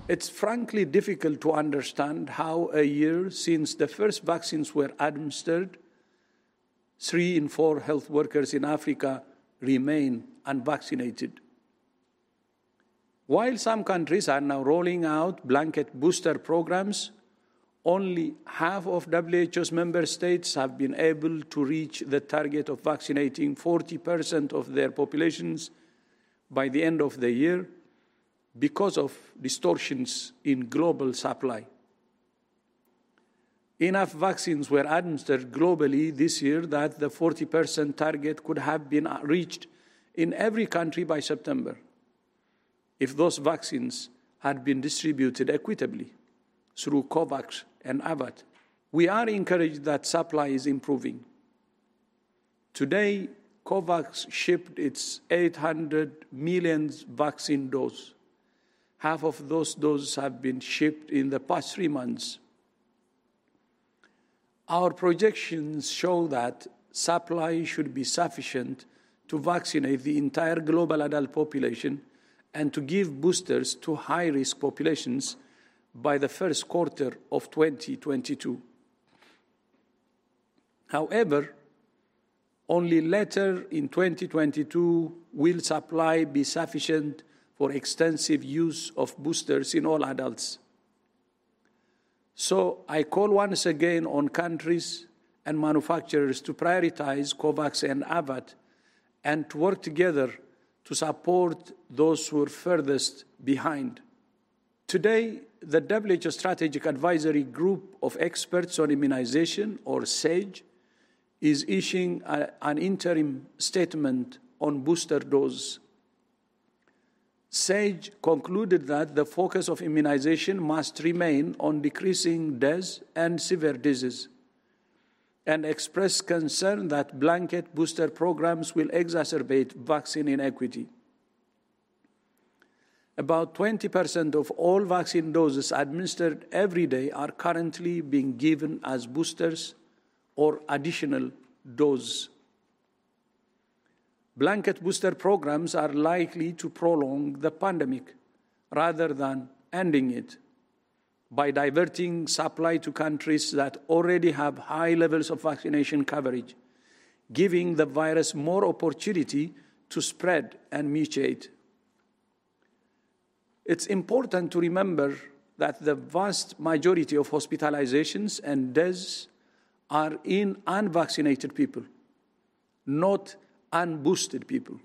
It's frankly difficult to understand how a year since the first vaccines were administered, 3 in 4 health workers in Africa remain unvaccinated. While some countries are now rolling out blanket booster programs, only half of WHO's member states have been able to reach the target of vaccinating 40% of their populations by the end of the year because of distortions in global supply. Enough vaccines were administered globally this year that the 40% target could have been reached in every country by September if those vaccines had been distributed equitably through COVAX and AVAT. We are encouraged that supply is improving. Today, COVAX shipped its 800 million vaccine doses. Half of those doses have been shipped in the past 3 months. Our projections show that supply should be sufficient to vaccinate the entire global adult population and to give boosters to high-risk populations by the first quarter of 2022. However, only later in 2022 will supply be sufficient for extensive use of boosters in all adults. So I call once again on countries and manufacturers to prioritize COVAX and AVAT and to work together to support those who are furthest behind. Today, the WHO Strategic Advisory Group of Experts on Immunization, or SAGE, is issuing an interim statement on booster doses. SAGE concluded that the focus of immunization must remain on decreasing deaths and severe disease, and expressed concern that blanket booster programs will exacerbate vaccine inequity. About 20% of all vaccine doses administered every day are currently being given as boosters or additional doses. Blanket booster programs are likely to prolong the pandemic rather than ending it by diverting supply to countries that already have high levels of vaccination coverage, giving the virus more opportunity to spread and mutate. It's important to remember that the vast majority of hospitalizations and deaths are in unvaccinated people, not unboosted people.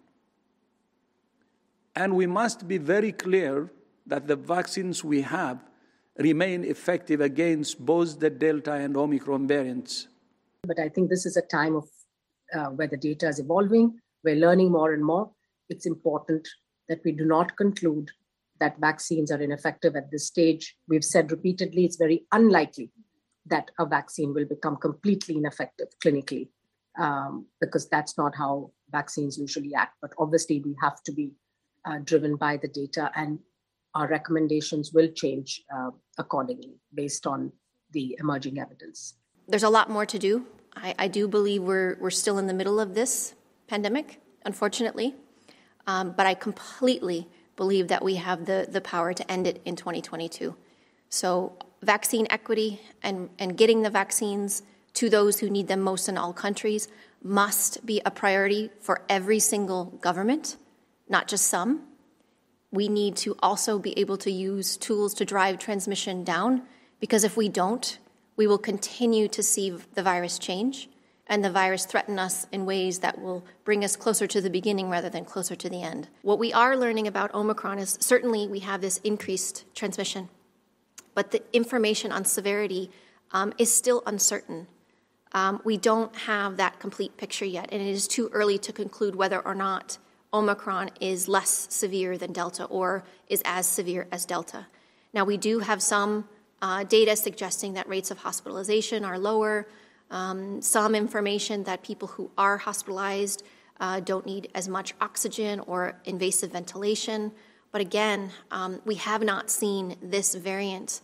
And we must be very clear that the vaccines we have remain effective against both the Delta and Omicron variants. But I think this is a time of where the data is evolving. We're learning more and more. It's important that we do not conclude that vaccines are ineffective at this stage. We've said repeatedly it's very unlikely that a vaccine will become completely ineffective clinically, because that's not how vaccines usually act. But obviously, we have to be driven by the data, and our recommendations will change accordingly based on the emerging evidence. There's a lot more to do. I do believe we're still in the middle of this pandemic, unfortunately, but I completely believe that we have the power to end it in 2022. So vaccine equity and getting the vaccines to those who need them most in all countries must be a priority for every single government, not just some. We need to also be able to use tools to drive transmission down, because if we don't, we will continue to see the virus change and the virus threaten us in ways that will bring us closer to the beginning rather than closer to the end. What we are learning about Omicron is certainly we have this increased transmission, but the information on severity is still uncertain. We don't have that complete picture yet, and it is too early to conclude whether or not Omicron is less severe than Delta or is as severe as Delta. Now, we do have some data suggesting that rates of hospitalization are lower, some information that people who are hospitalized don't need as much oxygen or invasive ventilation. But again, we have not seen this variant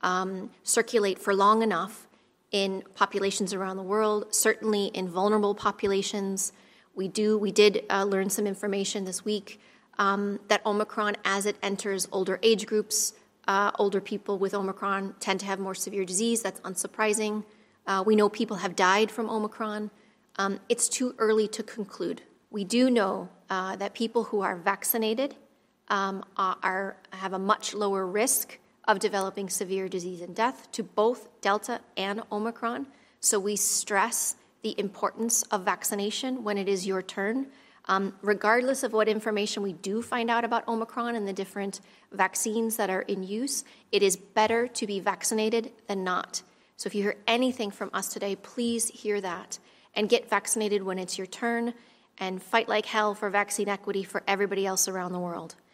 circulate for long enough in populations around the world, certainly in vulnerable populations. We did learn some information this week that Omicron, as it enters older age groups, older people with Omicron tend to have more severe disease. That's unsurprising. We know people have died from Omicron. It's too early to conclude. We do know that people who are vaccinated have a much lower risk of developing severe disease and death to both Delta and Omicron. So we stress the importance of vaccination when it is your turn. Regardless of what information we do find out about Omicron and the different vaccines that are in use, it is better to be vaccinated than not. So if you hear anything from us today, please hear that and get vaccinated when it's your turn and fight like hell for vaccine equity for everybody else around the world.